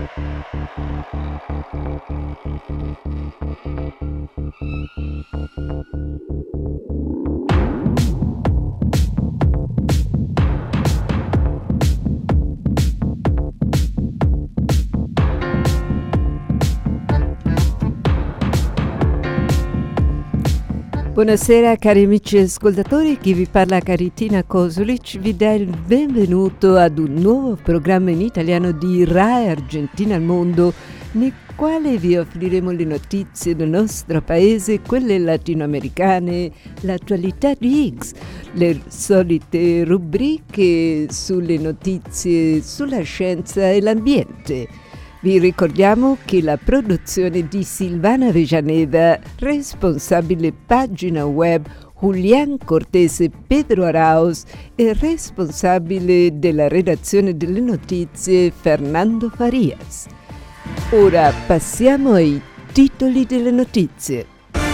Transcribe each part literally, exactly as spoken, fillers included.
Buonasera cari amici ascoltatori, chi vi parla Caritina Kosulic vi dà il benvenuto ad un nuovo programma in italiano di Rai Argentina al Mondo, nel quale vi offriremo le notizie del nostro paese, quelle latinoamericane, l'attualità di X, le solite rubriche sulle notizie sulla scienza e l'ambiente. Vi ricordiamo che la produzione di Silvana Villanueva, responsabile pagina web Julián Cortés e Pedro Arauz e responsabile della redazione delle notizie Fernando Farias. Ora passiamo ai titoli delle notizie.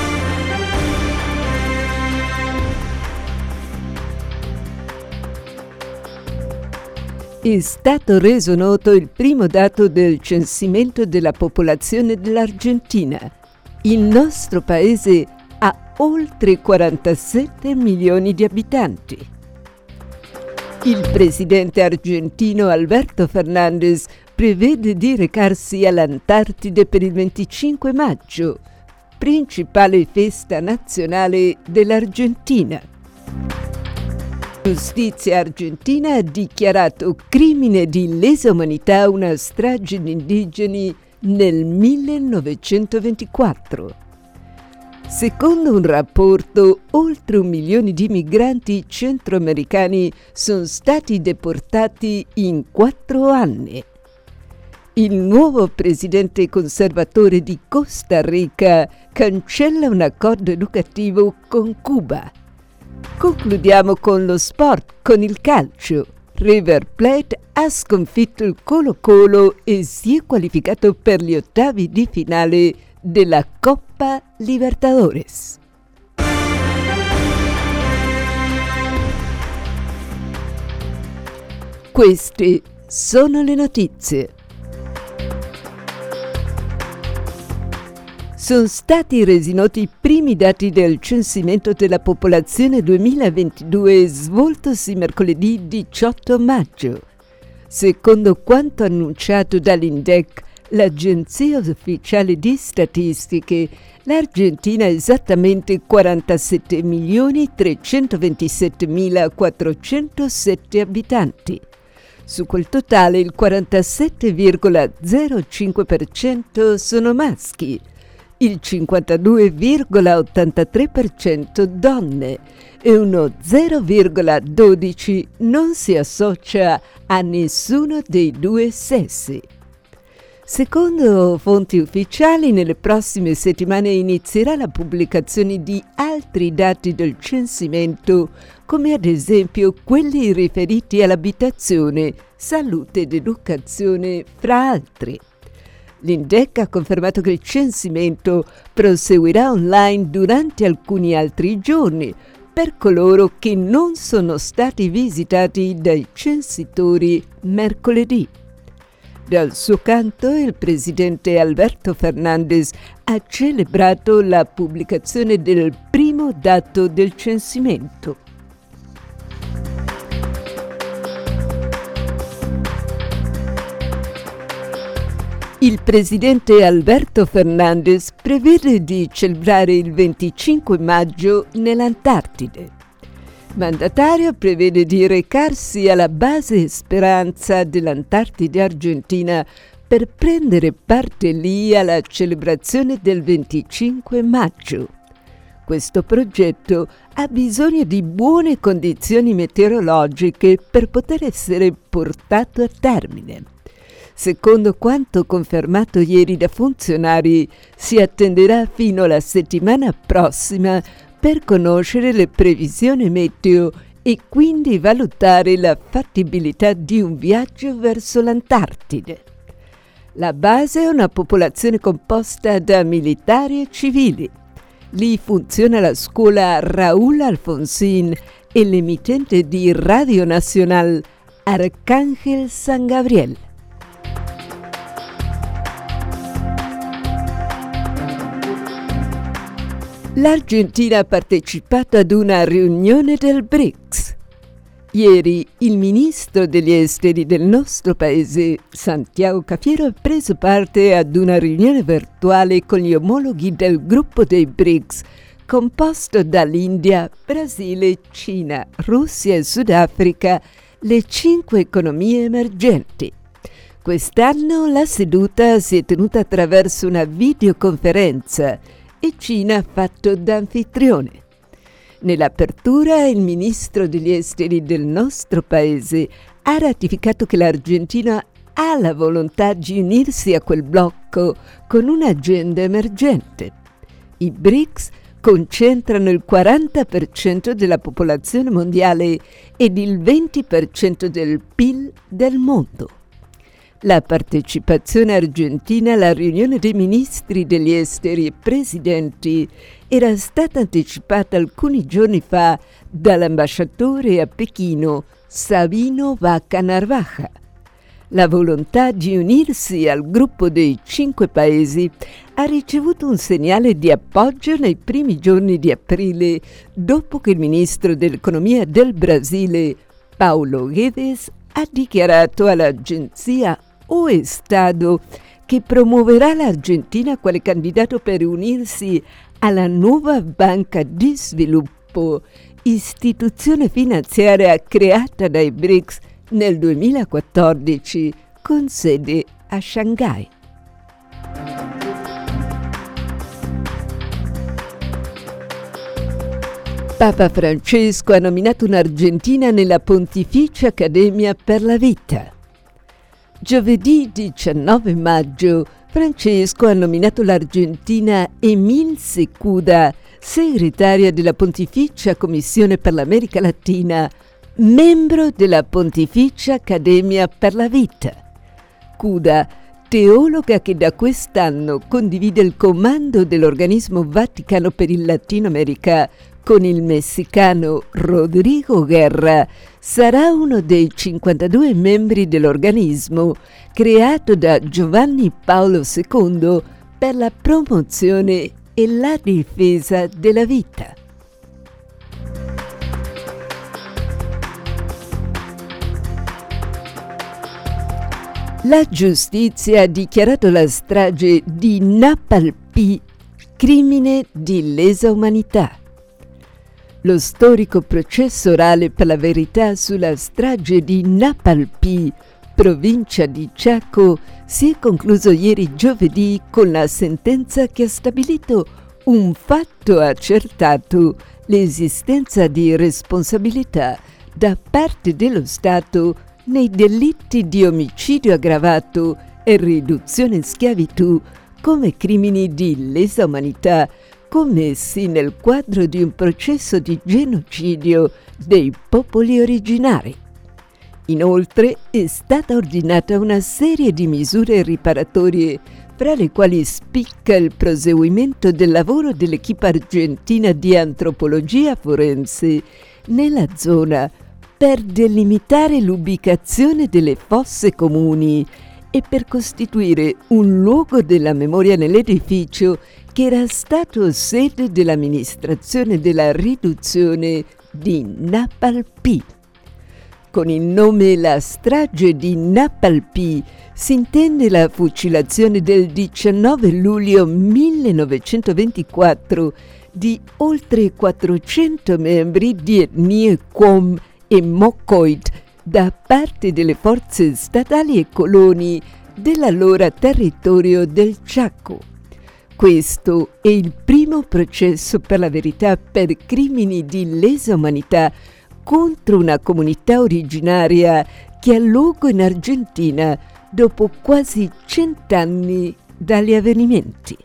È stato reso noto il primo dato del censimento della popolazione dell'Argentina. Il nostro paese ha oltre quarantasette milioni di abitanti. Il presidente argentino Alberto Fernández prevede di recarsi all'Antartide per il venticinque maggio, principale festa nazionale dell'Argentina. La giustizia argentina ha dichiarato crimine di lesa umanità una strage di indigeni nel millenovecentoventiquattro. Secondo un rapporto, oltre un milione di migranti centroamericani sono stati deportati in quattro anni. Il nuovo presidente conservatore di Costa Rica cancella un accordo educativo con Cuba. Concludiamo con lo sport, con il calcio. River Plate ha sconfitto il Colo-Colo e si è qualificato per gli ottavi di finale della Coppa Libertadores. Queste sono le notizie. Sono stati resi noti i primi dati del censimento della popolazione duemilaventidue svoltosi mercoledì diciotto maggio. Secondo quanto annunciato dall'Indec, l'agenzia ufficiale di statistiche, l'Argentina ha esattamente quarantasette milioni trecentoventisettemilaquattrocentosette abitanti. Su quel totale il quarantasette virgola zero cinque per cento sono maschi, il cinquantadue virgola ottantatré per cento donne e uno zero virgola dodici per cento non si associa a nessuno dei due sessi. Secondo fonti ufficiali, nelle prossime settimane inizierà la pubblicazione di altri dati del censimento, come ad esempio quelli riferiti all'abitazione, salute ed educazione, fra altri. L'Indec ha confermato che il censimento proseguirà online durante alcuni altri giorni per coloro che non sono stati visitati dai censitori mercoledì. Dal suo canto, il presidente Alberto Fernández ha celebrato la pubblicazione del primo dato del censimento. Il presidente Alberto Fernández prevede di celebrare il venticinque maggio nell'Antartide. Il mandatario prevede di recarsi alla base Speranza dell'Antartide Argentina per prendere parte lì alla celebrazione del venticinque maggio. Questo progetto ha bisogno di buone condizioni meteorologiche per poter essere portato a termine. Secondo quanto confermato ieri da funzionari, si attenderà fino alla settimana prossima per conoscere le previsioni meteo e quindi valutare la fattibilità di un viaggio verso l'Antartide. La base è una popolazione composta da militari e civili. Lì funziona la scuola Raúl Alfonsín e l'emittente di Radio Nacional Arcángel San Gabriel. L'Argentina ha partecipato ad una riunione del BRICS. Ieri il ministro degli esteri del nostro paese, Santiago Cafiero, ha preso parte ad una riunione virtuale con gli omologhi del gruppo dei BRICS, composto dall'India, Brasile, Cina, Russia e Sudafrica, le cinque economie emergenti. Quest'anno la seduta si è tenuta attraverso una videoconferenza e Cina ha fatto da anfitrione. Nell'apertura il ministro degli esteri del nostro paese ha ratificato che l'Argentina ha la volontà di unirsi a quel blocco con un'agenda emergente. I BRICS concentrano il quaranta per cento della popolazione mondiale ed il venti per cento del P I L del mondo. La partecipazione argentina alla riunione dei ministri degli esteri e presidenti era stata anticipata alcuni giorni fa dall'ambasciatore a Pechino Sabino Vaca Narvaja. La volontà di unirsi al gruppo dei cinque paesi ha ricevuto un segnale di appoggio nei primi giorni di aprile, dopo che il ministro dell'economia del Brasile, Paulo Guedes, ha dichiarato all'agenzia O Estado che promuoverà l'Argentina quale candidato per unirsi alla nuova Banca di Sviluppo, istituzione finanziaria creata dai BRICS nel duemilaquattordici con sede a Shanghai. Papa Francesco ha nominato un'argentina nella Pontificia Accademia per la Vita. Giovedì diciannove maggio Francesco ha nominato l'Argentina Emil Secuda, segretaria della Pontificia Commissione per l'America Latina, membro della Pontificia Accademia per la Vita. Cuda, teologa che da quest'anno condivide il comando dell'Organismo Vaticano per il Latino America con il messicano Rodrigo Guerra, sarà uno dei cinquantadue membri dell'organismo creato da Giovanni Paolo secondo per la promozione e la difesa della vita. La giustizia ha dichiarato la strage di Napalpì crimine di lesa umanità. Lo storico processo orale per la verità sulla strage di Napalpì, provincia di Chaco, si è concluso ieri giovedì con la sentenza che ha stabilito un fatto accertato, l'esistenza di responsabilità da parte dello Stato nei delitti di omicidio aggravato e riduzione in schiavitù come crimini di lesa umanità commessi nel quadro di un processo di genocidio dei popoli originari. Inoltre è stata ordinata una serie di misure riparatorie, fra le quali spicca il proseguimento del lavoro dell'equipa argentina di antropologia forense nella zona per delimitare l'ubicazione delle fosse comuni e per costituire un luogo della memoria nell'edificio che era stato sede dell'amministrazione della riduzione di Napalpì. Con il nome La strage di Napalpì si intende la fucilazione del diciannove luglio millenovecentoventiquattro di oltre quattrocento membri di etnie Qom e Mocoit da parte delle forze statali e coloni dell'allora territorio del Chaco. Questo è il primo processo per la verità per crimini di lesa umanità contro una comunità originaria che ha luogo in Argentina dopo quasi cent'anni dagli avvenimenti.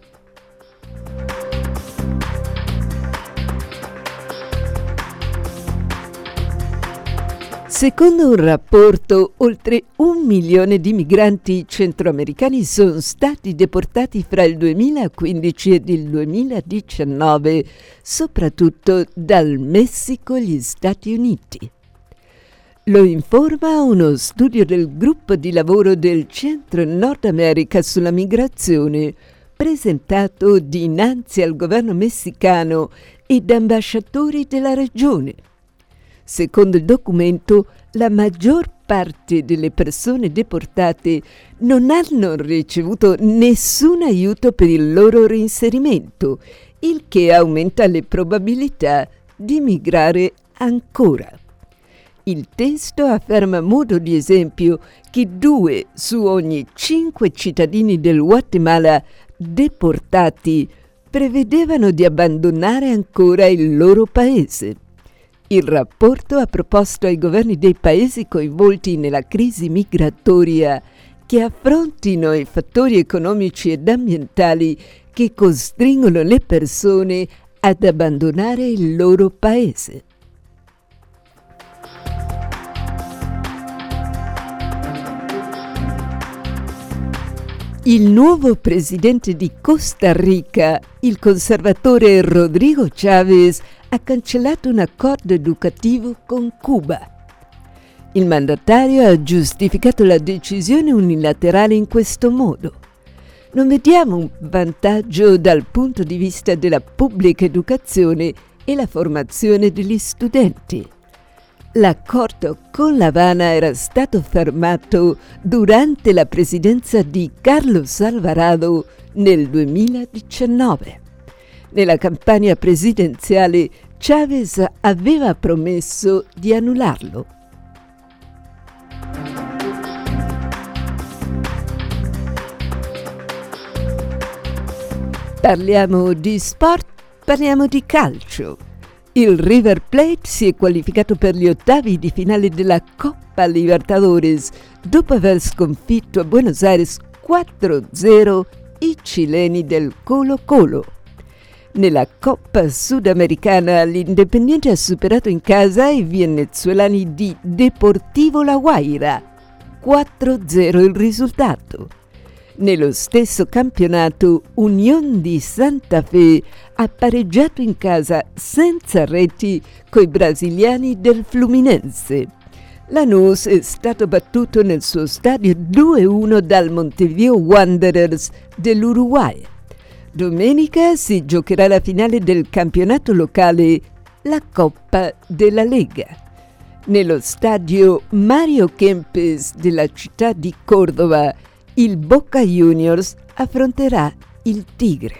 Secondo un rapporto, oltre un milione di migranti centroamericani sono stati deportati fra il duemilaquindici ed il duemiladiciannove, soprattutto dal Messico e gli Stati Uniti. Lo informa uno studio del gruppo di lavoro del Centro Nord America sulla migrazione, presentato dinanzi al governo messicano ed ambasciatori della regione. Secondo il documento, la maggior parte delle persone deportate non hanno ricevuto nessun aiuto per il loro reinserimento, il che aumenta le probabilità di migrare ancora. Il testo afferma a modo di esempio che due su ogni cinque cittadini del Guatemala deportati prevedevano di abbandonare ancora il loro paese. Il rapporto ha proposto ai governi dei paesi coinvolti nella crisi migratoria che affrontino i fattori economici ed ambientali che costringono le persone ad abbandonare il loro paese. Il nuovo presidente di Costa Rica, il conservatore Rodrigo Chávez, ha cancellato un accordo educativo con Cuba. Il mandatario ha giustificato la decisione unilaterale in questo modo. Non vediamo un vantaggio dal punto di vista della pubblica educazione e la formazione degli studenti. L'accordo con La Habana era stato firmato durante la presidenza di Carlos Alvarado nel duemiladiciannove. Nella campagna presidenziale Chávez aveva promesso di annullarlo. Parliamo di sport, parliamo di calcio. Il River Plate si è qualificato per gli ottavi di finale della Coppa Libertadores dopo aver sconfitto a Buenos Aires quattro a zero i cileni del Colo-Colo. Nella Coppa Sudamericana l'Independiente ha superato in casa i venezuelani di Deportivo La Guaira, quattro a zero il risultato. Nello stesso campionato Unión di Santa Fe ha pareggiato in casa senza reti coi brasiliani del Fluminense. Lanús è stato battuto nel suo stadio due a uno dal Montevideo Wanderers dell'Uruguay. Domenica si giocherà la finale del campionato locale, la Coppa della Lega. Nello stadio Mario Kempes della città di Córdoba, il Boca Juniors affronterà il Tigre.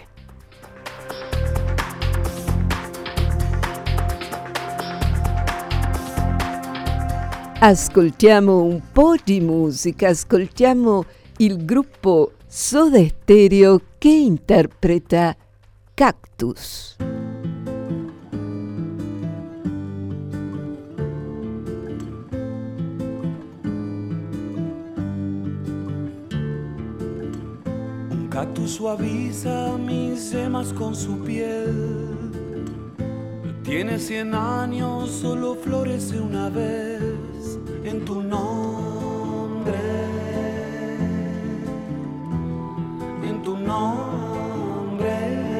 Ascoltiamo un po' di musica, ascoltiamo il gruppo Soda Stereo che interpreta Cactus. Un cactus suaviza mis yemas con su piel. Tiene cien años, solo florece una vez en tu nombre, en tu nombre.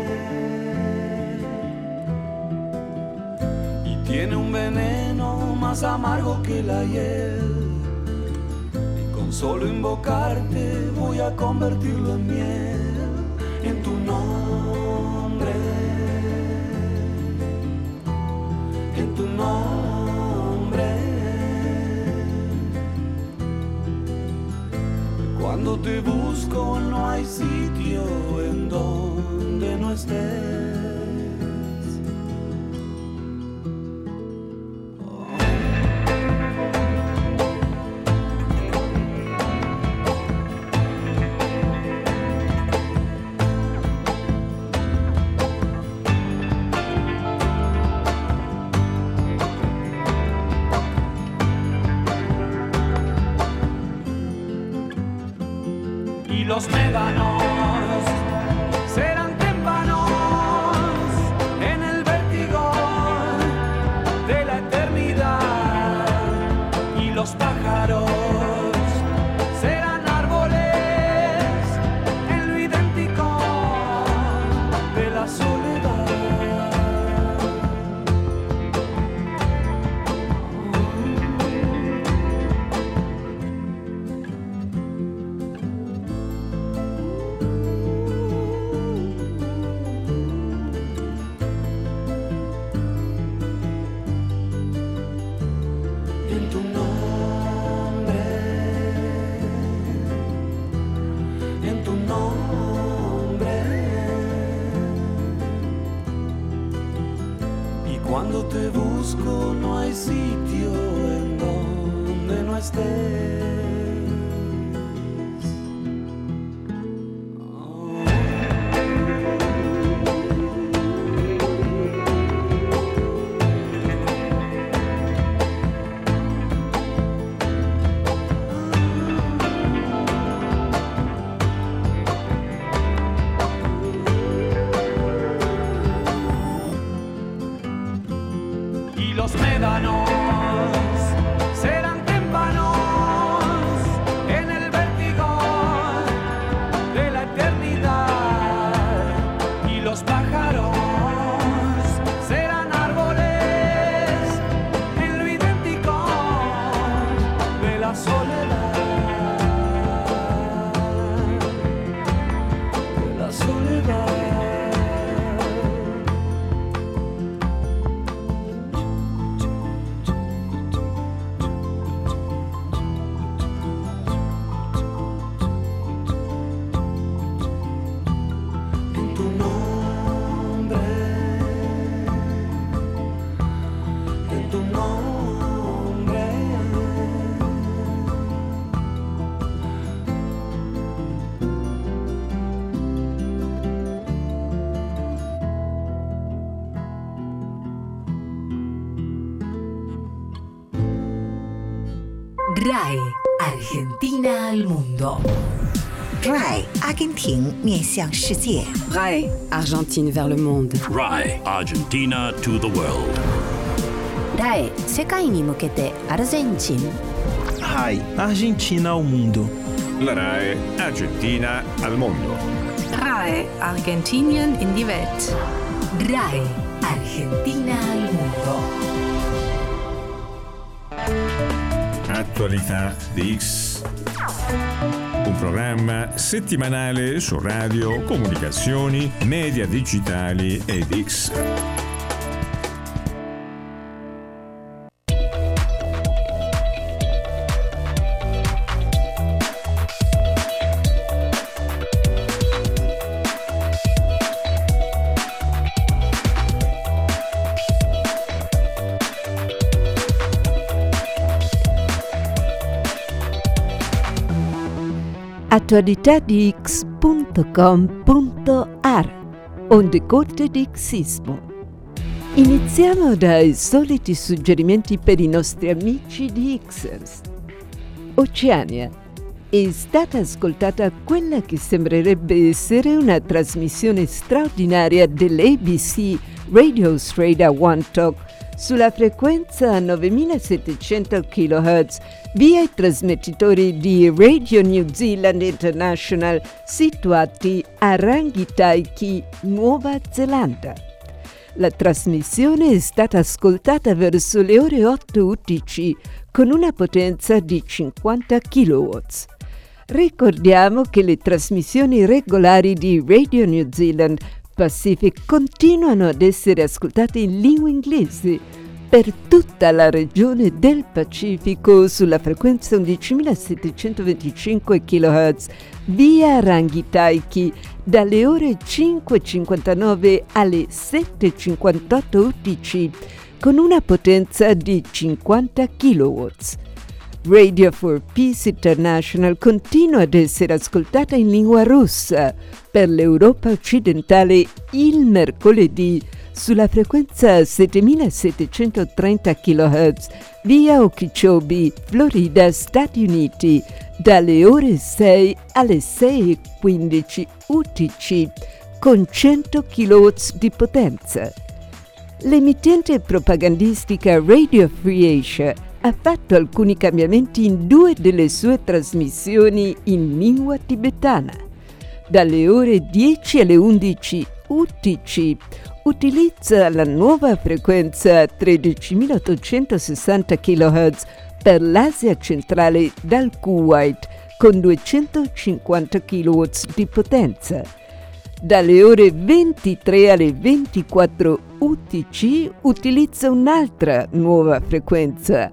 Y tiene un veneno más amargo que la hiel. Y con solo invocarte voy a convertirlo en miel, en tu nombre, en tu nombre. Cuando te busco no hay sitio en donde no estés. Los médanos serán témpanos en el vértigo de la eternidad, y los pájaros serán árboles en lo idéntico de la soledad. te busco no hay sitio en donde no estés. Los médanos serán témpanos en el vértigo de la eternidad, y los pájaros serán árboles en lo idéntico de la soledad, de la soledad. R A E Argentina al mundo. R A E 阿根廷面向世界。 R A E Argentine vers le monde. R A E Argentina to the world. R A E 世界に向けてアルゼンチン。 R A E Argentina ao mundo. La R A E Argentina al mondo. R A E Argentinien in die Welt. R A E Argentina al mondo. Attualità di X. Un programma settimanale su radio, comunicazioni, media digitali ed X. attualità di x punto com punto a r, onde corte di Xismo. Iniziamo dai soliti suggerimenti per i nostri amici di Xers. Oceania. È stata ascoltata quella che sembrerebbe essere una trasmissione straordinaria dell'A B C Radio Straight One Talk sulla frequenza novemilasettecento chilohertz via i trasmettitori di Radio New Zealand International situati a Rangitaiki, Nuova Zelanda. La trasmissione è stata ascoltata verso le ore otto U T C con una potenza di cinquanta chilowatt. Ricordiamo che le trasmissioni regolari di Radio New Zealand Pacific continuano ad essere ascoltate in lingua inglese per tutta la regione del Pacifico sulla frequenza undicimilasettecentoventicinque chilohertz via Rangitaiki dalle ore cinque e cinquantanove alle sette e cinquantotto U T C con una potenza di cinquanta chilowatt. Radio for Peace International continua ad essere ascoltata in lingua russa per l'Europa occidentale il mercoledì sulla frequenza settemilasettecentotrenta chilohertz via Okeechobee, Florida, Stati Uniti, dalle ore sei alle sei e quindici U T C con cento chilowatt di potenza. L'emittente propagandistica Radio Free Asia ha fatto alcuni cambiamenti in due delle sue trasmissioni in lingua tibetana. Dalle ore dieci alle undici U T C utilizza la nuova frequenza tredicimilaottocentosessanta chilohertz per l'Asia centrale dal Kuwait con duecentocinquanta chilowatt di potenza. Dalle ore ventitré alle ventiquattro U T C utilizza un'altra nuova frequenza,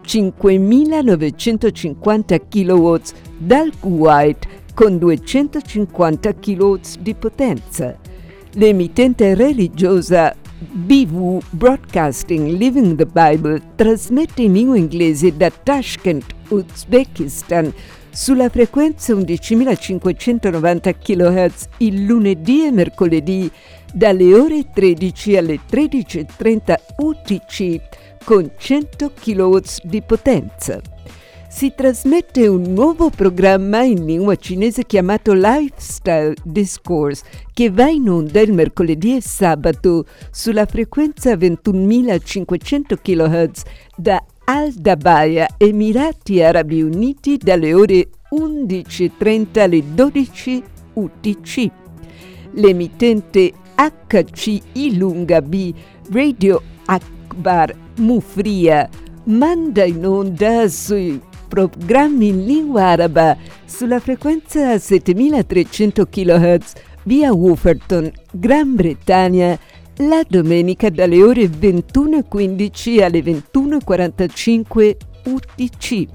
cinquemilanovecentocinquanta chilowatt dal Kuwait con duecentocinquanta chilowatt di potenza. L'emittente religiosa B V Broadcasting Living the Bible trasmette in lingua inglese da Tashkent, Uzbekistan, sulla frequenza undicimilacinquecentonovanta chilohertz il lunedì e mercoledì dalle ore tredici alle tredici e trenta U T C con cento chilowatt di potenza. Si trasmette un nuovo programma in lingua cinese chiamato Lifestyle Discourse che va in onda il mercoledì e sabato sulla frequenza ventunomilacinquecento chilohertz da Al Dabaya, Emirati Arabi Uniti, dalle ore undici e trenta alle dodici U T C. L'emittente H C I Lunga B Radio Akbar Mufria manda in onda sui programmi in lingua araba sulla frequenza settemilatrecento chilohertz via Wolverton, Gran Bretagna, la domenica dalle ore ventuno e quindici alle ventuno e quarantacinque U T C.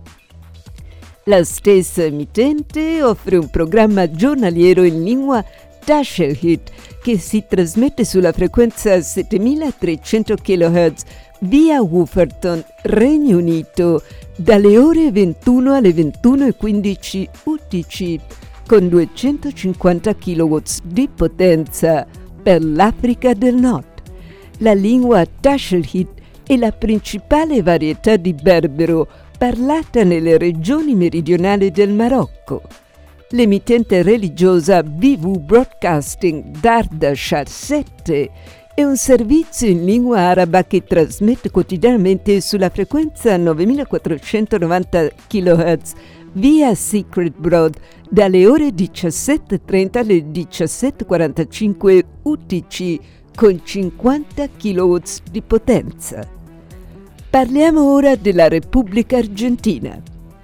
La stessa emittente offre un programma giornaliero in lingua Tashelhit che si trasmette sulla frequenza settemilatrecento chilohertz via Wolverton, Regno Unito, dalle ore ventuno alle ventuno e quindici U T C con duecentocinquanta chilowatt di potenza per l'Africa del Nord. La lingua Tashelhit è la principale varietà di berbero parlata nelle regioni meridionali del Marocco. L'emittente religiosa B V Broadcasting Dardasha sette è un servizio in lingua araba che trasmette quotidianamente sulla frequenza novemilaquattrocentonovanta chilohertz via Secret Broad dalle ore diciassette e trenta alle diciassette e quarantacinque U T C con cinquanta chilowatt di potenza. Parliamo ora della Repubblica Argentina.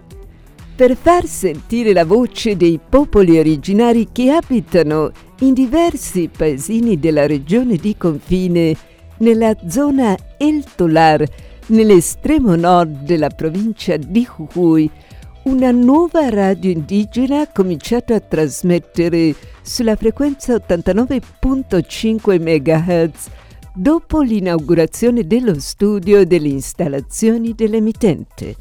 Per far sentire la voce dei popoli originari che abitano in diversi paesini della regione di confine, nella zona El Tolar, nell'estremo nord della provincia di Jujuy, una nuova radio indigena ha cominciato a trasmettere sulla frequenza ottantanove virgola cinque megahertz dopo l'inaugurazione dello studio e delle installazioni dell'emittente.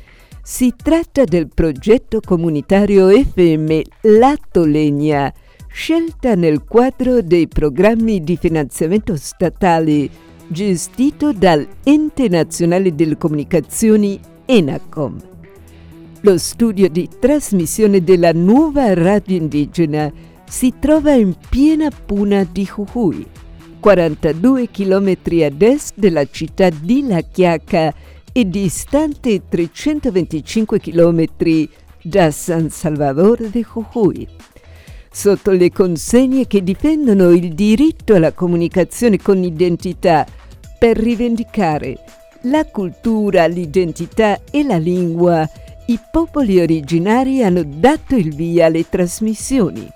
Si tratta del progetto comunitario F M Lato Legna, scelta nel quadro dei programmi di finanziamento statale gestito dall'Ente Nazionale delle Comunicazioni ENACOM. Lo studio di trasmissione della nuova radio indigena si trova in piena puna di Jujuy, quarantadue chilometri ad est della città di La Quiaca e distante trecentoventicinque chilometri da San Salvador de Jujuy. Sotto le consegne che difendono il diritto alla comunicazione con identità per rivendicare la cultura, l'identità e la lingua, i popoli originari hanno dato il via alle trasmissioni.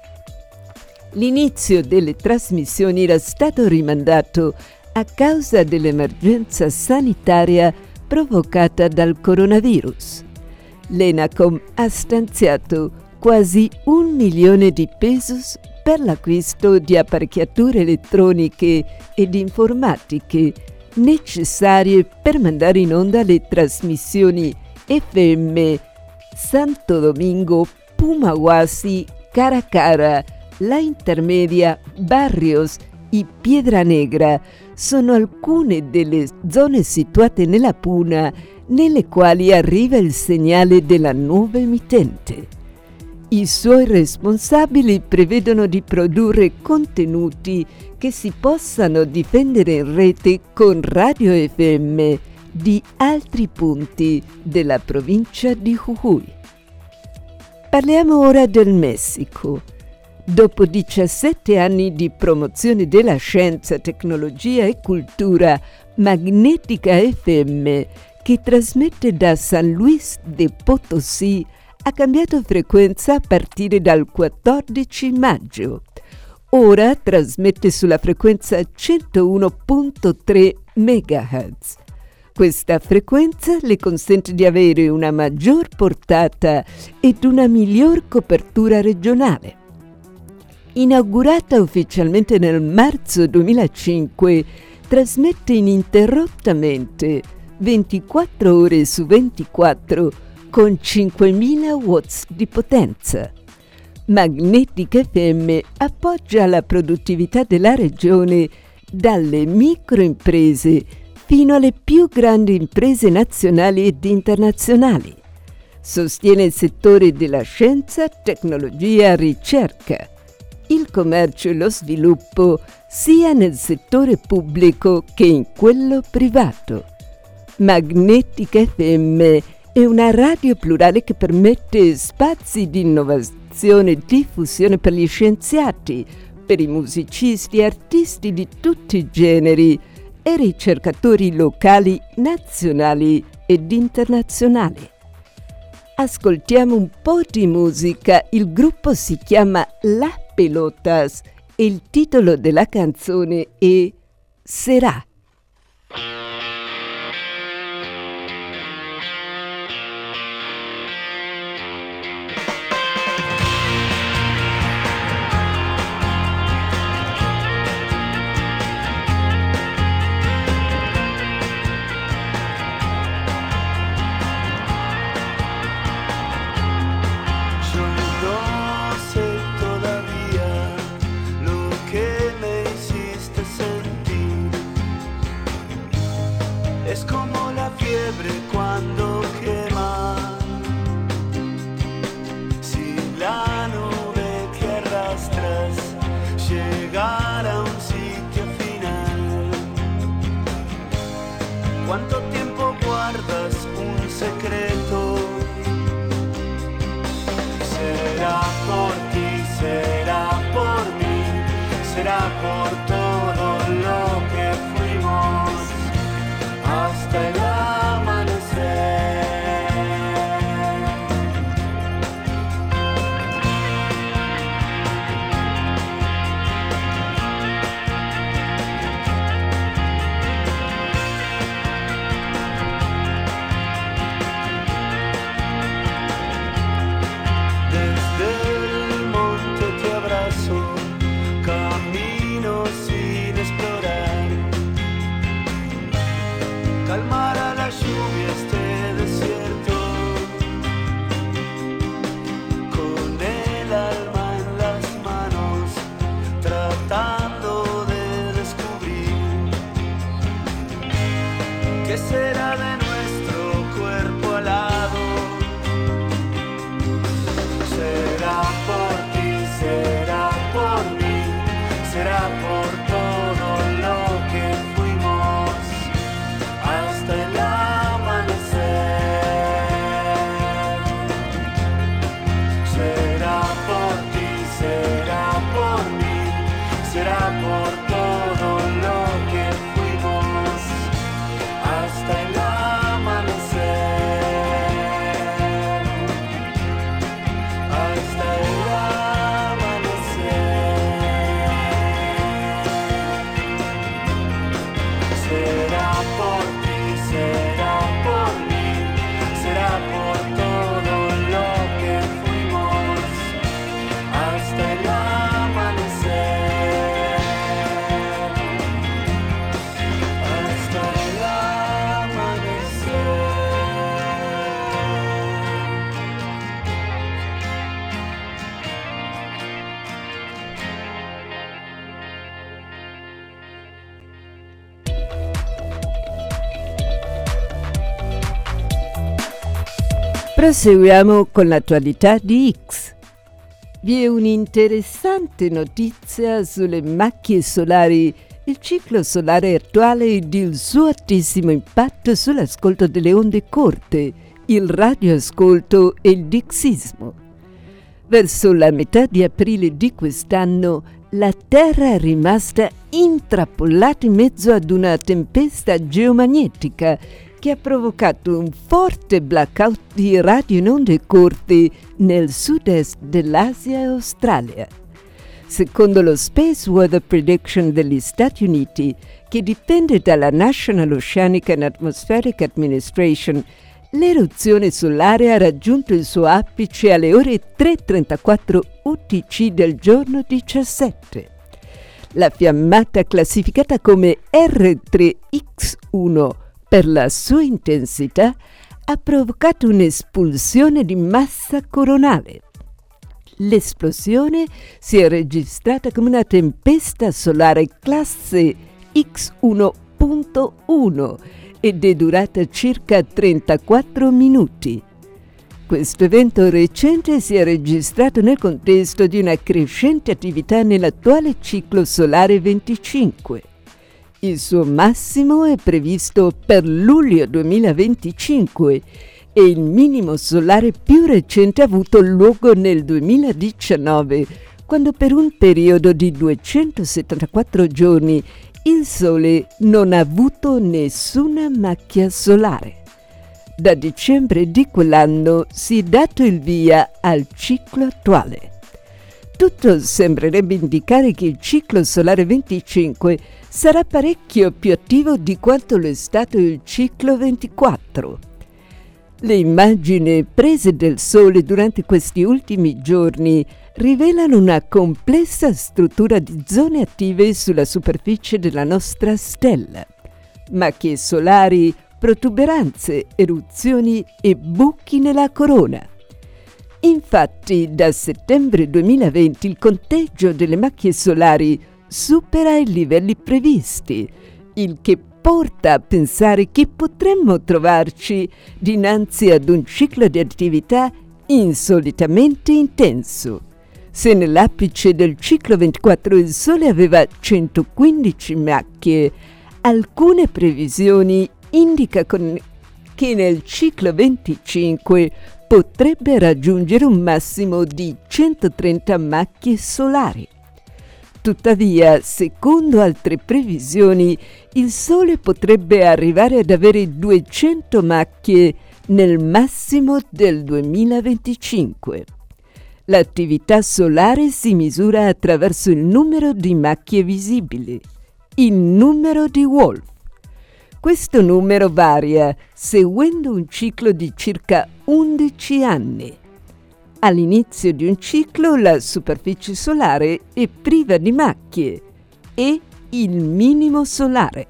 L'inizio delle trasmissioni era stato rimandato a causa dell'emergenza sanitaria provocata dal coronavirus. L'ENACOM ha stanziato quasi un milione di pesos per l'acquisto di apparecchiature elettroniche ed informatiche necessarie per mandare in onda le trasmissioni F M Santo Domingo, Pumahuasi, Caracara, La Intermedia, Barrios e Piedra Negra sono alcune delle zone situate nella Puna nelle quali arriva il segnale della nuova emittente. I suoi responsabili prevedono di produrre contenuti che si possano difendere in rete con radio F M di altri punti della provincia di Jujuy. Parliamo ora del Messico. Dopo diciassette anni di promozione della scienza, tecnologia e cultura, Magnética F M, che trasmette da San Luis de Potosí, ha cambiato frequenza a partire dal quattordici maggio. Ora trasmette sulla frequenza centouno virgola tre megahertz. Questa frequenza le consente di avere una maggior portata ed una miglior copertura regionale. Inaugurata ufficialmente nel marzo duemilacinque, trasmette ininterrottamente ventiquattro ore su ventiquattro con cinquemila watts di potenza. Magnetic F M appoggia la produttività della regione dalle microimprese fino alle più grandi imprese nazionali ed internazionali. Sostiene il settore della scienza, tecnologia, ricerca, il commercio e lo sviluppo sia nel settore pubblico che in quello privato. Magnetic F M è una radio plurale che permette spazi di innovazione e diffusione per gli scienziati, per i musicisti e artisti di tutti i generi e ricercatori locali, nazionali ed internazionali. Ascoltiamo un po' di musica. Il gruppo si chiama La Pelotas e il titolo della canzone è Será. ¿Cuánto tiempo guardas un secreto? Será por ti, será por mí, será por todo lo que fuimos hasta el amanecer. Calmar a la lluvia este desierto, con el alma en las manos, tratando de descubrir qué será de nuestro cuerpo alado. Será por ti, será por mí, será por todo lo que fuimos hasta el amanecer. Será por ti, será por mí, será por todo lo que fuimos hasta el amanecer. Hasta el amanecer. Será por será por mí, será por todo lo que fuimos hasta el amanecer, hasta el amanecer. Proseguiamo con l'attualità di X. Vi è un'interessante notizia sulle macchie solari, il ciclo solare attuale ed il suo altissimo impatto sull'ascolto delle onde corte, il radioascolto e il dixismo. Verso la metà di aprile di quest'anno, la Terra è rimasta intrappolata in mezzo ad una tempesta geomagnetica che ha provocato un forte blackout di radio in onde corte nel sud-est dell'Asia e Australia. Secondo lo Space Weather Prediction degli Stati Uniti, che dipende dalla National Oceanic and Atmospheric Administration, l'eruzione solare ha raggiunto il suo apice alle ore tre e trentaquattro U T C del giorno diciassette. La fiammata, classificata come erre tre X uno per la sua intensità, ha provocato un'espulsione di massa coronale. L'esplosione si è registrata come una tempesta solare classe X uno punto uno ed è durata circa trentaquattro minuti. Questo evento recente si è registrato nel contesto di una crescente attività nell'attuale ciclo solare venticinque. Il suo massimo è previsto per luglio duemilaventicinque e il minimo solare più recente ha avuto luogo nel duemiladiciannove, quando per un periodo di duecentosettantaquattro giorni il Sole non ha avuto nessuna macchia solare. Da dicembre di quell'anno si è dato il via al ciclo attuale. Tutto sembrerebbe indicare che il ciclo solare venticinque sarà parecchio più attivo di quanto lo è stato il ciclo ventiquattro. Le immagini prese del Sole durante questi ultimi giorni rivelano una complessa struttura di zone attive sulla superficie della nostra stella. Macchie solari, protuberanze, eruzioni e buchi nella corona. Infatti, da settembre duemilaventi il conteggio delle macchie solari supera i livelli previsti, il che porta a pensare che potremmo trovarci dinanzi ad un ciclo di attività insolitamente intenso. Se nell'apice del ciclo ventiquattro il Sole aveva centoquindici macchie, alcune previsioni indica con che nel ciclo venticinque potrebbe raggiungere un massimo di centotrenta macchie solari. Tuttavia, secondo altre previsioni, il Sole potrebbe arrivare ad avere duecento macchie nel massimo del duemilaventicinque. L'attività solare si misura attraverso il numero di macchie visibili, il numero di Wolf. Questo numero varia seguendo un ciclo di circa undici anni. All'inizio di un ciclo la superficie solare è priva di macchie e il minimo solare.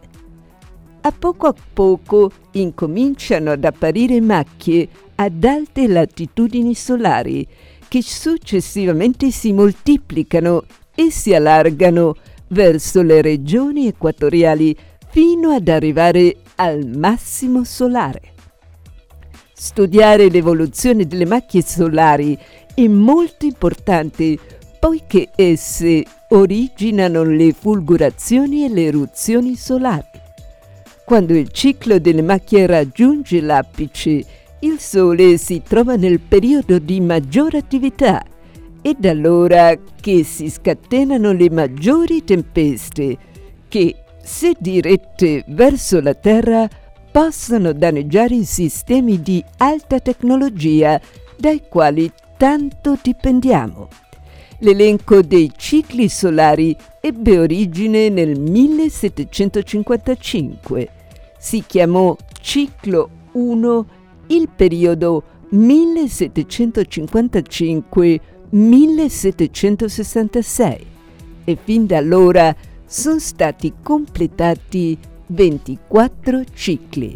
A poco a poco incominciano ad apparire macchie ad alte latitudini solari che successivamente si moltiplicano e si allargano verso le regioni equatoriali fino ad arrivare al massimo solare. Studiare l'evoluzione delle macchie solari è molto importante poiché esse originano le fulgurazioni e le eruzioni solari. Quando il ciclo delle macchie raggiunge l'apice, il Sole si trova nel periodo di maggiore attività ed allora che si scatenano le maggiori tempeste che, se dirette verso la Terra, possono danneggiare i sistemi di alta tecnologia dai quali tanto dipendiamo. L'elenco dei cicli solari ebbe origine nel millesettecentocinquantacinque. Si chiamò ciclo uno il periodo millesettecentocinquantacinque millesettecentosessantasei e fin da allora sono stati completati ventiquattro cicli.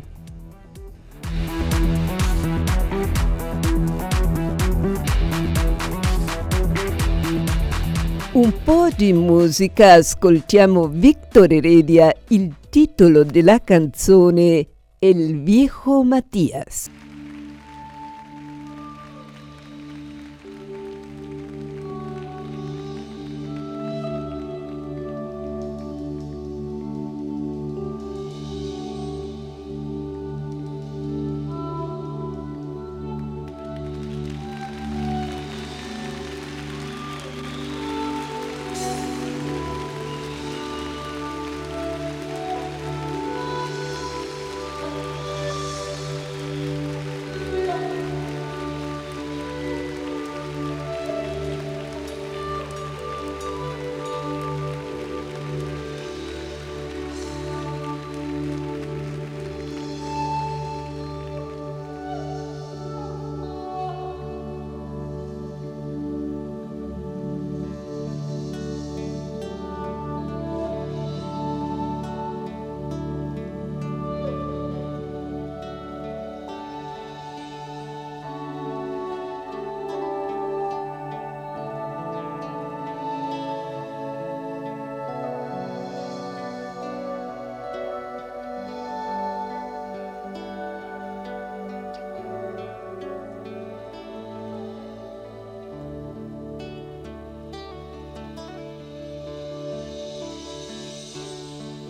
Un po' di musica, ascoltiamo Víctor Heredia, il titolo della canzone El viejo Matías.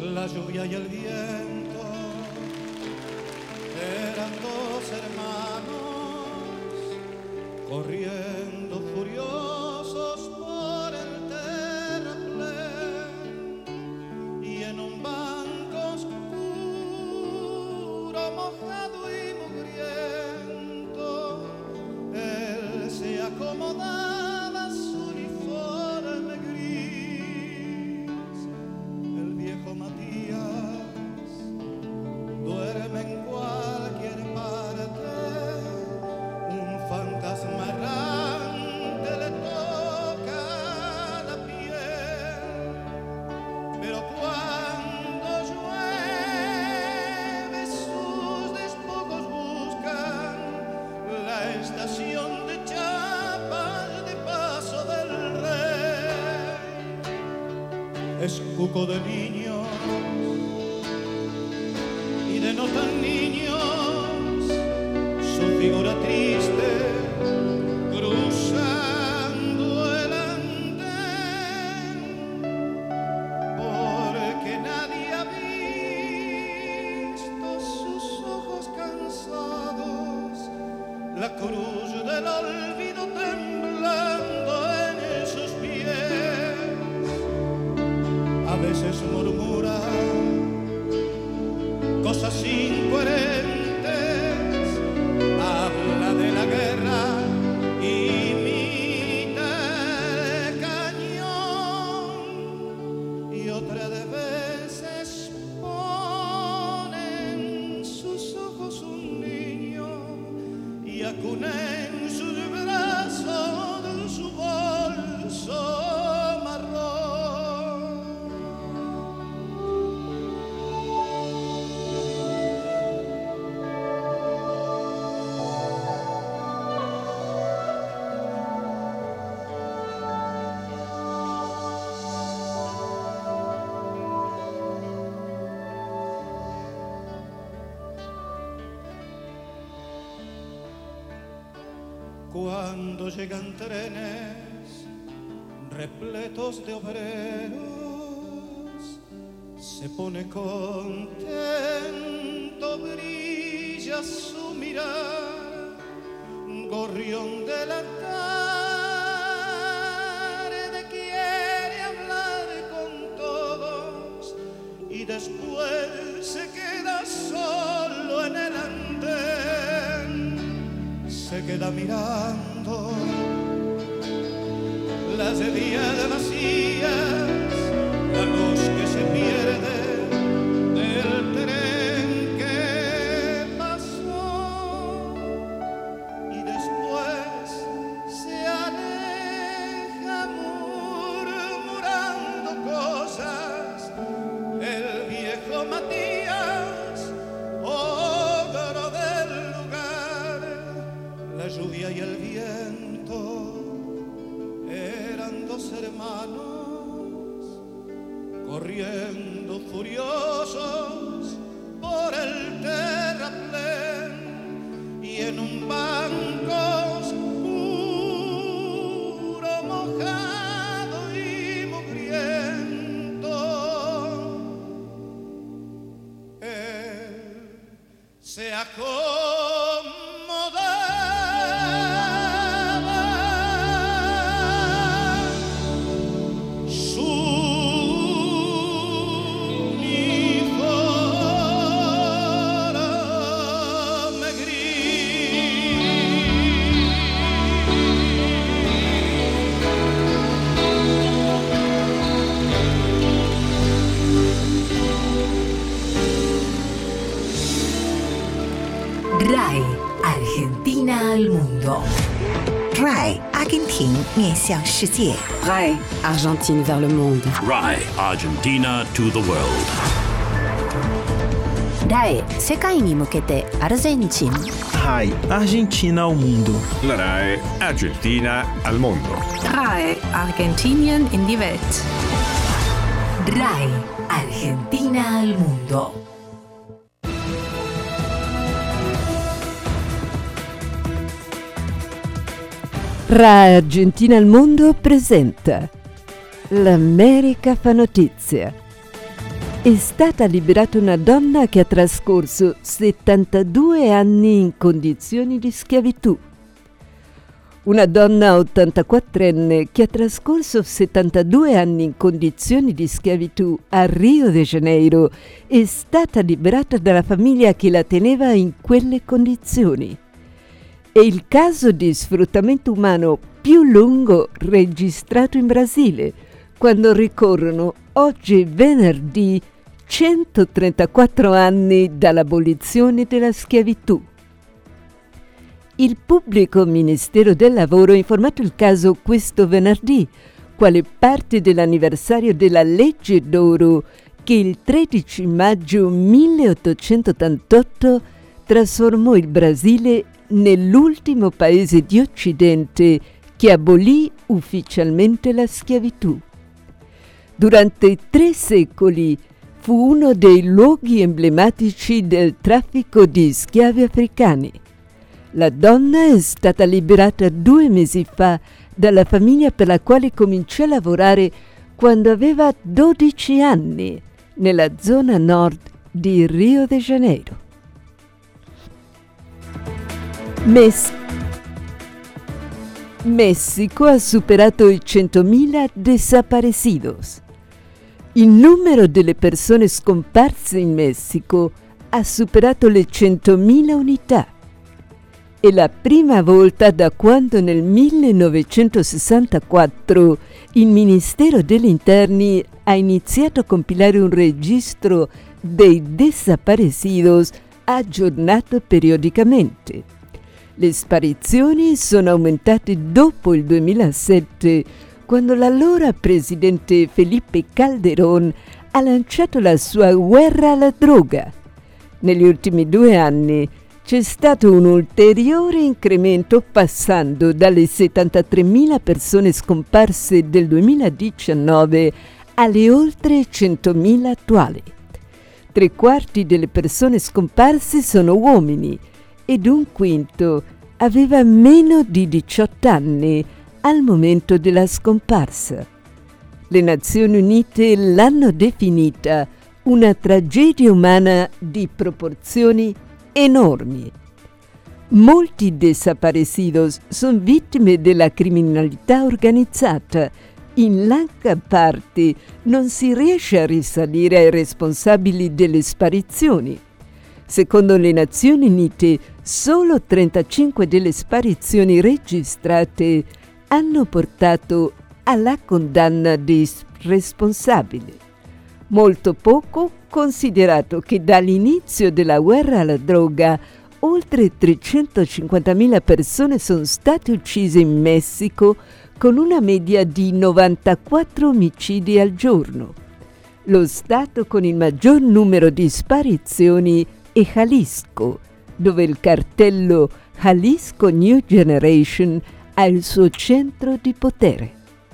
la lluvia y el viento eran dos hermanos corriendo furiosos por el terraplén, y en un banco oscuro, mojado y mugriento, él se acomodaba su uniforme gris. El viejo Matías duerme en cualquier parte, un fantasma errante le toca la piel, pero cuando llueve sus despojos buscan la estación de chapas de paso del rey. Es cuco de niños y de no tan niños, su figura triste cruzando el andén, porque nadie ha visto sus ojos cansados, la cruz del olvido temblando en sus pies. A veces murmura cosas incoherentes, habla de la guerra, imita el cañón, y otra de veces pone en sus ojos un niño y acuna en sus brazos su bolso marrón. Cuando llegan trenes repletos de obreros, se pone contento, brilla su mirar, gorrión de la tarde quiere hablar con todos y después se queda solo en el andén. Se queda mirando las vías vacías, la luz que se pierde del tren que pasó, y después se aleja murmurando cosas. El viejo Matías, ogro del lugar, la lluvia y el viento eran dos hermanos corriendo furiosos por el terraplén, y en un banco oscuro, mojado y mugriento, él se acomodaba R A I Argentina al mundo. R A I 阿根廷面向世界。 R A I Argentine vers le monde. R A I Argentina to the world. R A I 世界に向けてアルゼンチン。 R A I Argentina ao mundo. La R A I Argentina al mondo. R A I Argentinien in die Welt. R A I Argentina al mundo. R A I Argentina al mondo presenta L'America fa notizia. è stata liberata una donna che ha trascorso settantadue anni in condizioni di schiavitù. Una donna ottantaquattrenne che ha trascorso settantadue anni in condizioni di schiavitù a Rio de Janeiro è stata liberata dalla famiglia che la teneva in quelle condizioni. È il caso di sfruttamento umano più lungo registrato in Brasile, quando ricorrono oggi venerdì centotrentaquattro anni dall'abolizione della schiavitù. Il pubblico ministero del lavoro ha informato il caso questo venerdì, quale parte dell'anniversario della legge d'oro che il tredici maggio milleottocentottantotto trasformò il Brasile nell'ultimo paese di Occidente che abolì ufficialmente la schiavitù. Durante tre secoli fu uno dei luoghi emblematici del traffico di schiavi africani. La donna è stata liberata due mesi fa dalla famiglia per la quale cominciò a lavorare quando aveva dodici anni nella zona nord di Rio de Janeiro. Mess- Messico ha superato i centomila desaparecidos. Il numero delle persone scomparse in Messico ha superato le centomila unità. È la prima volta da quando nel millenovecentosessantaquattro il Ministero degli Interni ha iniziato a compilare un registro dei desaparecidos aggiornato periodicamente. Le sparizioni sono aumentate dopo il duemilasette, quando l'allora presidente Felipe Calderón ha lanciato la sua guerra alla droga. Negli ultimi due anni c'è stato un ulteriore incremento, passando dalle settantatremila persone scomparse del duemiladiciannove alle oltre centomila attuali. Tre quarti delle persone scomparse sono uomini ed un quinto aveva meno di diciotto anni al momento della scomparsa. Le Nazioni Unite l'hanno definita una tragedia umana di proporzioni enormi. Molti desaparecidos sono vittime della criminalità organizzata. In larga parte non si riesce a risalire ai responsabili delle sparizioni. Secondo le Nazioni Unite, solo trentacinque delle sparizioni registrate hanno portato alla condanna dei responsabili. Molto poco, considerato che dall'inizio della guerra alla droga oltre trecentocinquantamila persone sono state uccise in Messico, con una media di novantaquattro omicidi al giorno. Lo stato con il maggior numero di sparizioni è Jalisco, dove il cartello Jalisco New Generation ha il suo centro di potere.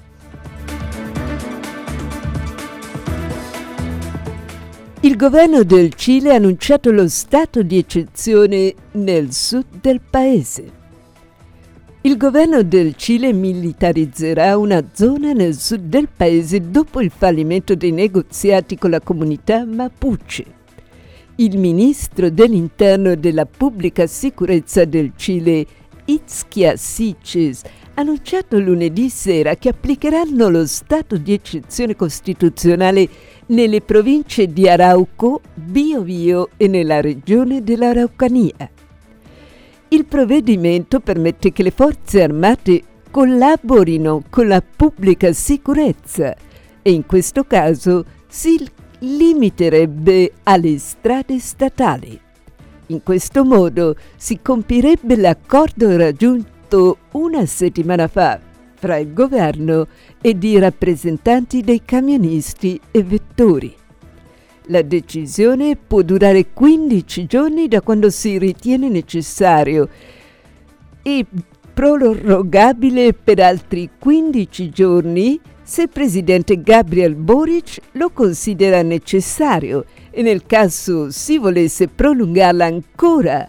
Il governo del Cile ha annunciato lo stato di eccezione nel sud del paese. Il governo del Cile militarizzerà una zona nel sud del paese dopo il fallimento dei negoziati con la comunità Mapuche. Il ministro dell'Interno e della Pubblica Sicurezza del Cile, Itzquia Siches, ha annunciato lunedì sera che applicheranno lo stato di eccezione costituzionale nelle province di Arauco, Biobío e nella regione dell'Araucanía. Il provvedimento permette che le forze armate collaborino con la pubblica sicurezza e in questo caso si limiterebbe alle strade statali. In questo modo si compirebbe l'accordo raggiunto una settimana fa fra il governo ed i rappresentanti dei camionisti e vettori. La decisione può durare quindici giorni da quando si ritiene necessario e prorogabile per altri quindici giorni se il presidente Gabriel Boric lo considera necessario e nel caso si volesse prolungarla ancora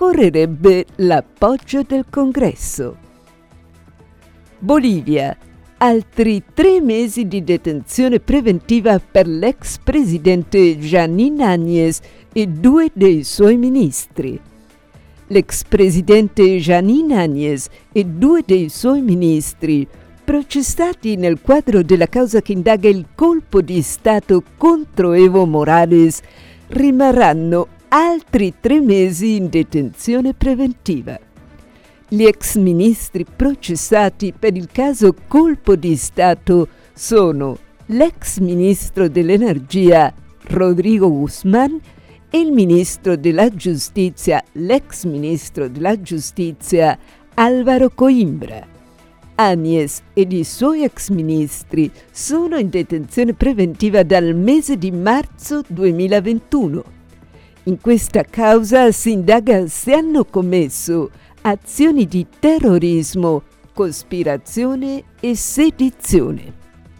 occorrerebbe l'appoggio del Congresso. Bolivia. Altri tre mesi di detenzione preventiva per l'ex presidente Jeanine Áñez e due dei suoi ministri. L'ex presidente Jeanine Áñez e due dei suoi ministri, processati nel quadro della causa che indaga il colpo di Stato contro Evo Morales, rimarranno altri tre mesi in detenzione preventiva. Gli ex ministri processati per il caso colpo di Stato sono l'ex ministro dell'Energia Rodrigo Guzmán e il ministro della Giustizia, l'ex ministro della Giustizia Álvaro Coimbra. Áñez ed i suoi ex ministri sono in detenzione preventiva dal mese di marzo duemilaventuno. In questa causa si indaga se hanno commesso azioni di terrorismo, cospirazione e sedizione.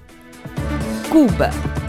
Cuba.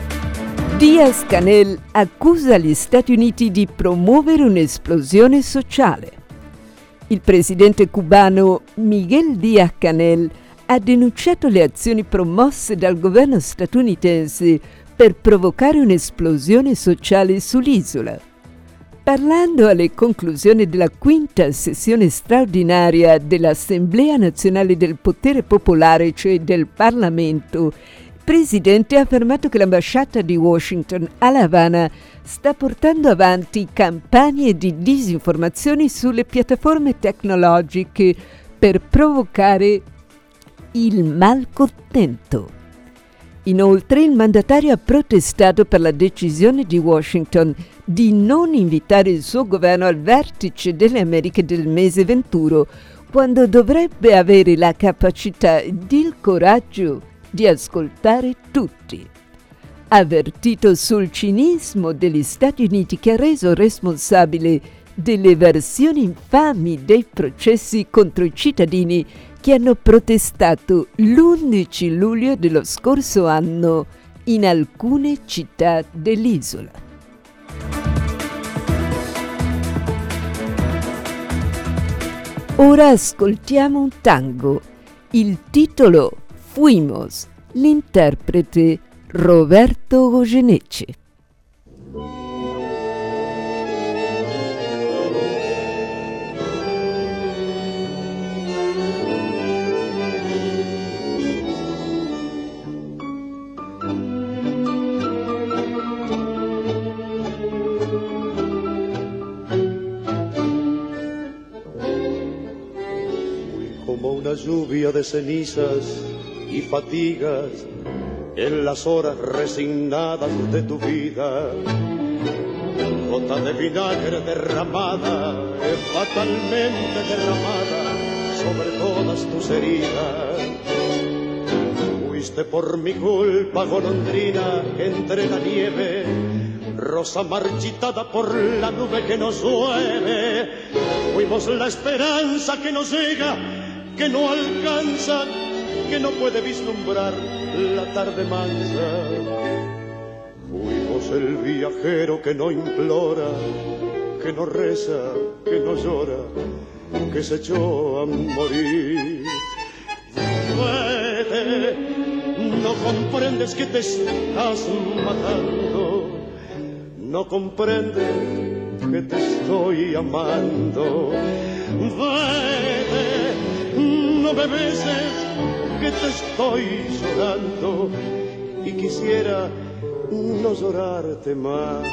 Díaz-Canel accusa gli Stati Uniti di promuovere un'esplosione sociale. Il presidente cubano Miguel Díaz-Canel ha denunciato le azioni promosse dal governo statunitense per provocare un'esplosione sociale sull'isola. Parlando alle conclusioni della quinta sessione straordinaria dell'Assemblea Nazionale del Potere Popolare, cioè del Parlamento, il Presidente ha affermato che l'ambasciata di Washington a La Habana sta portando avanti campagne di disinformazione sulle piattaforme tecnologiche per provocare il malcontento. Inoltre, il mandatario ha protestato per la decisione di Washington di non invitare il suo governo al vertice delle Americhe del mese ventuno, quando dovrebbe avere la capacità ed il coraggio di ascoltare tutti. Ha avvertito sul cinismo degli Stati Uniti, che ha reso responsabile delle versioni infami dei processi contro i cittadini che hanno protestato l'undici luglio dello scorso anno in alcune città dell'isola. Ora ascoltiamo un tango. Il titolo Fuimos, l'interprete Roberto Goyeneche. Una lluvia de cenizas y fatigas en las horas resignadas de tu vida, gota de vinagre derramada, fatalmente derramada sobre todas tus heridas. Fuiste por mi culpa golondrina entre la nieve, rosa marchitada por la nube que nos llueve. Fuimos la esperanza que nos llega, que no alcanza, que no puede vislumbrar la tarde mansa. Fuimos el viajero que no implora, que no reza, que no llora, que se echó a morir. Vete, no comprendes que te estás matando, no comprendes que te estoy amando. Vete, no me beses, que te estoy llorando y quisiera no llorarte más.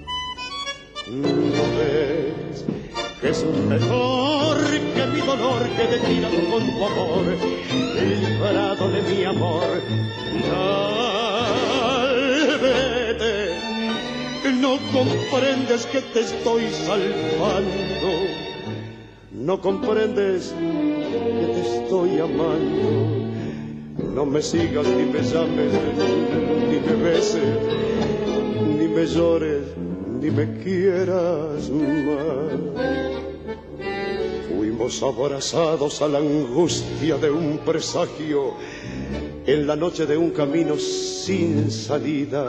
No ves que es mejor que mi dolor quede tirado con tu amor, librado de mi amor. Ay, vete, no comprendes que te estoy salvando, no comprendes que te estoy amando. No me sigas ni me llames, ni me beses, ni me llores, ni me quieras más. Fuimos abrazados a la angustia de un presagio en la noche de un camino sin salida,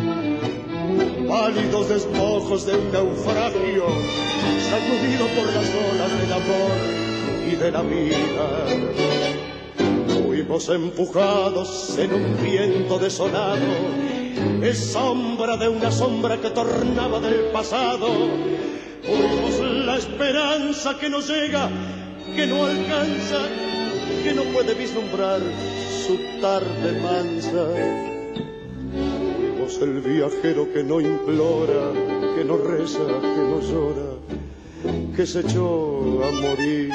pálidos despojos de un naufragio sacudido por las olas del amor y de la vida. fuimos empujados en un viento desolado, es sombra de una sombra que tornaba del pasado. Fuimos la esperanza que no llega, que no alcanza, que no puede vislumbrar su tarde mansa. Fuimos el viajero que no implora, que no reza, que no llora, que se echó a morir.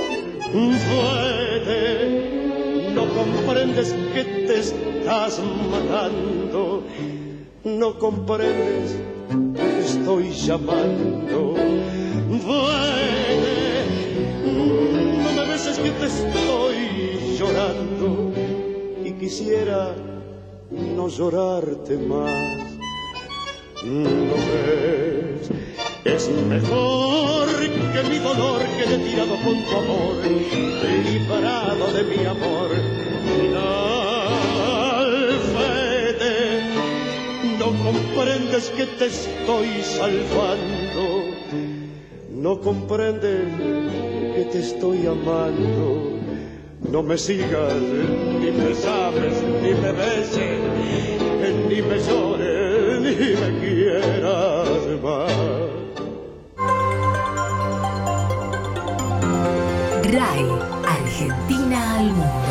Fuete, no comprendes que te estás matando, no comprendes que te estoy llamando. Fuete, no me beses que te estoy llorando y quisiera no llorarte más. No ves, es mejor que mi dolor quede tirado con tu amor, librado de mi amor final. Fede, no comprendes que te estoy salvando, no comprendes que te estoy amando. No me sigas, ni me llames, ni me beses, ni me llores, ni me quieras más. RAI, Argentina al mundo.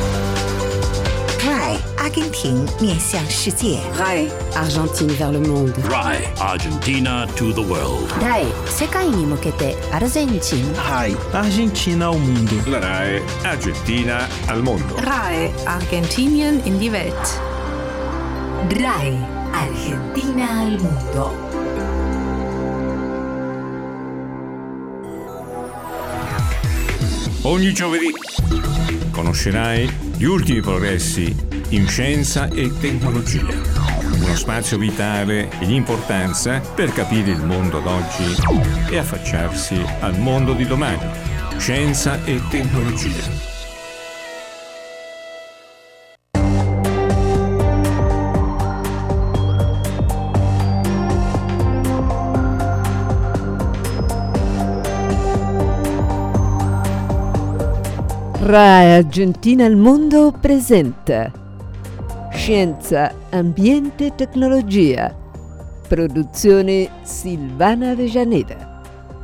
RAI, 阿根廷面向世界。 RAI, Argentine vers le monde. RAI, Argentina to the world. RAI 世界に向けてアルゼンチン RAI, Argentina ao mundo. La RAI Argentina al mondo. RAI, Argentinien in die Welt. RAI, Argentina al mundo. Ogni giovedì conoscerai gli ultimi progressi in scienza e tecnologia. Uno spazio vitale e di importanza per capire il mondo d'oggi e affacciarsi al mondo di domani. Scienza e tecnologia. RAI Argentina al mondo presenta Scienza, Ambiente e Tecnologia. Produzione Silvana Avellaneda.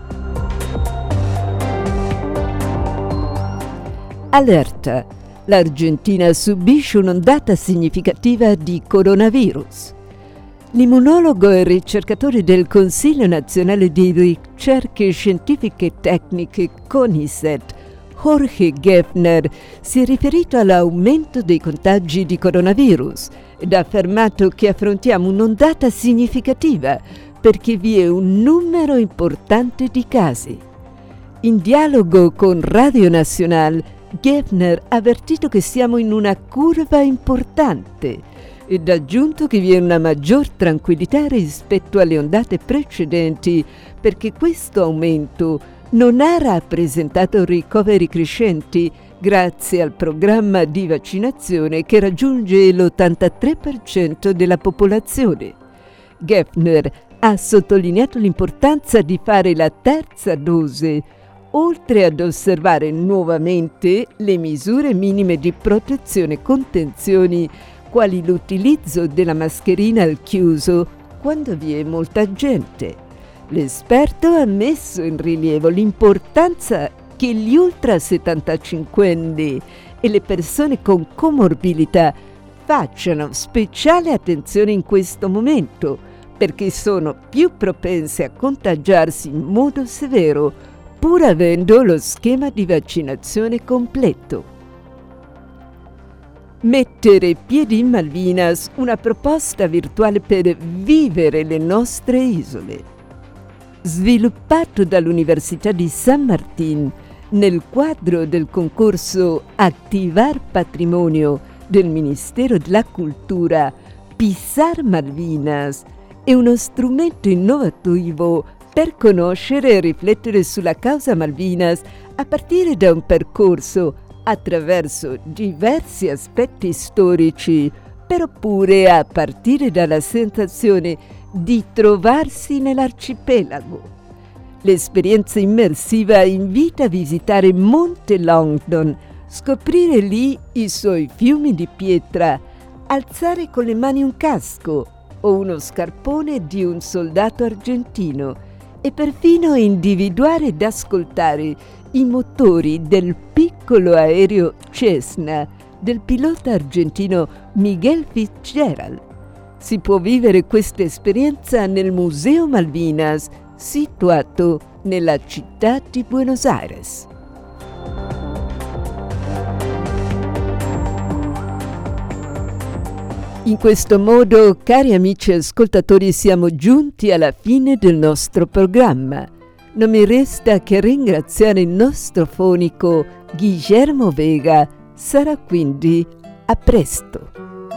Allerta! L'Argentina subisce un'ondata significativa di coronavirus. L'immunologo e ricercatore del Consiglio Nazionale di Ricerche Scientifiche e Tecniche CONICET, Jorge Geffner, si è riferito all'aumento dei contagi di coronavirus ed ha affermato che affrontiamo un'ondata significativa perché vi è un numero importante di casi. In dialogo con Radio Nacional, Geffner ha avvertito che siamo in una curva importante ed ha aggiunto che vi è una maggior tranquillità rispetto alle ondate precedenti perché questo aumento non ha rappresentato ricoveri crescenti grazie al programma di vaccinazione che raggiunge l'ottantatré per cento della popolazione. Geffner ha sottolineato l'importanza di fare la terza dose, oltre ad osservare nuovamente le misure minime di protezione e contenzioni, quali l'utilizzo della mascherina al chiuso quando vi è molta gente. L'esperto ha messo in rilievo l'importanza che gli ultra settantacinquenni e le persone con comorbilità facciano speciale attenzione in questo momento, perché sono più propense a contagiarsi in modo severo, pur avendo lo schema di vaccinazione completo. Mettere piedi in Malvinas, una proposta virtuale per vivere le nostre isole. Sviluppato dall'Università di San Martín nel quadro del concorso Activar Patrimonio del Ministero della Cultura, Pisar Malvinas è uno strumento innovativo per conoscere e riflettere sulla causa Malvinas a partire da un percorso attraverso diversi aspetti storici, però pure a partire dalla sensazione di trovarsi nell'arcipelago. L'esperienza immersiva invita a visitare Monte Longdon, scoprire lì i suoi fiumi di pietra, alzare con le mani un casco o uno scarpone di un soldato argentino e perfino individuare ed ascoltare i motori del piccolo aereo Cessna del pilota argentino Miguel Fitzgerald. Si può vivere questa esperienza nel Museo Malvinas, situato nella città di Buenos Aires. In questo modo, cari amici ascoltatori, siamo giunti alla fine del nostro programma. Non mi resta che ringraziare il nostro fonico Guillermo Vega. Sarà quindi a presto.